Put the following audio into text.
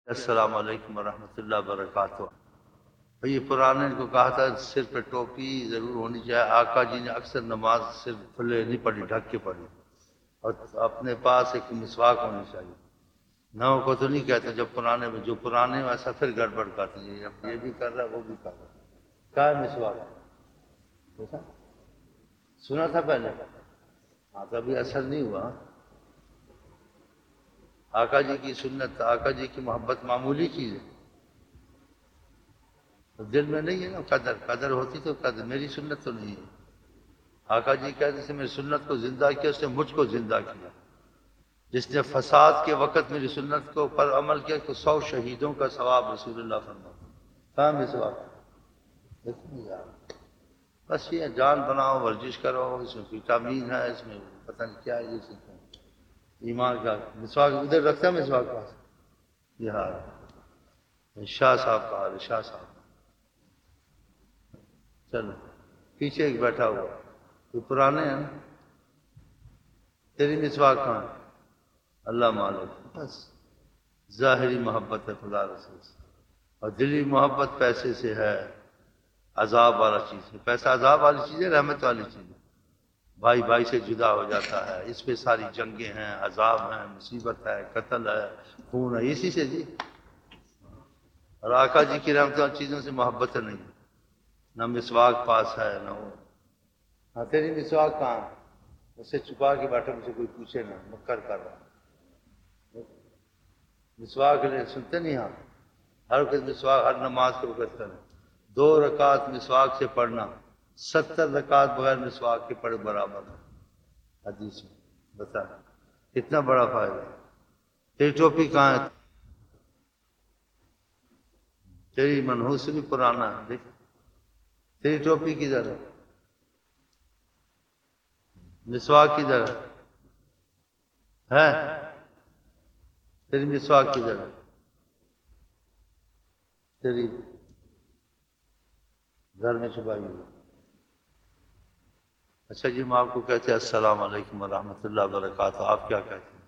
السلام علیکم ورحمۃ اللہ وبرکاتہ۔ یہ پرانے کو کہا تھا سر پہ ٹوپی ضرور ہونی چاہیے۔ آقا جی نے اکثر نماز صرف کھلے نہیں پڑھی، ڈھک کے پڑھی، اور اپنے پاس ایک مسواک ہونی چاہیے۔ نو کو تو نہیں کہتے، جب پرانے میں جو پرانے ویسا پھر گڑبڑ کرتے ہیں، یہ بھی کر رہا ہے وہ بھی کر رہا ہے۔ کیا ہے مسواک؟ سنا تھا پہلے؟ ہاں تو ابھی اثر نہیں ہوا۔ آقا جی کی سنت، آقا جی کی محبت معمولی چیز ہے، دل میں نہیں ہے نا قدر، قدر ہوتی تو قدر، میری سنت تو نہیں ہے۔ آقا جی کہتے تھے میری سنت کو زندہ کیا، اس نے مجھ کو زندہ کیا۔ جس نے فساد کے وقت میری سنت کو پر عمل کیا تو 100 شہیدوں کا ثواب رسول اللہ فرماتے ہیں۔ کہاں میں ثواب؟ بس یہ جان بناؤ، ورزش کرو، اس میں وٹامین ہے، اس میں پتہ نہیں کیا ہے، یہ سیکھو ایمان کا۔ مسواک ادھر رکھتا ہے، مسواک پاس یہ حال شاہ صاحب کا حال ہے، شاہ صاحب۔ چلو پیچھے ایک بیٹھا ہوا، تو پرانے ہیں نا۔ تیری مسواک کہاں ہے؟ اللہ معلوم۔ بس ظاہری محبت ہے خدا رسول سے، اور دلی محبت پیسے سے ہے، عذاب والا چیز ہے۔ پیسہ عذاب والی چیز ہے، رحمت والی چیز ہے۔ بھائی بھائی سے جدا ہو جاتا ہے، اس پہ ساری جنگیں ہیں، عذاب ہیں، مصیبت ہے، قتل ہے، خون ہے، اسی سے جی۔ اور آقا جی کی رحمت والی چیزوں سے محبت نہیں، نہ مسواک پاس ہے نہ وہ۔ ہاں تیری مسواک کہاں ہے؟ اسے چھپا کے بیٹھا، مجھے کوئی پوچھے نہ، مکر کر رہا۔ مسواک لے سنتے نہیں؟ ہاں ہر وقت مسواک، ہر نماز کے وقت کریں۔ 2 رکعت مسواک سے پڑھنا 70 رکعت بغیر مسواک کے پڑھے برابر ہے، حدیث میں بتا کتنا بڑا فائدہ۔ تیری ٹوپی کہاں ہے؟ تیری منحوس سے بھی پرانا ہے، دیکھ تیری ٹوپی کدھر ہے؟ مسواک کدھر ہے؟ تیری مسواک کدھر ہے؟ تیری گھر میں چھپائی ہوئی۔ اچھا جی، ہم آپ کو کہتے ہیں السلام علیکم ورحمۃ اللہ وبرکاتہ، آپ کیا کہتے ہیں؟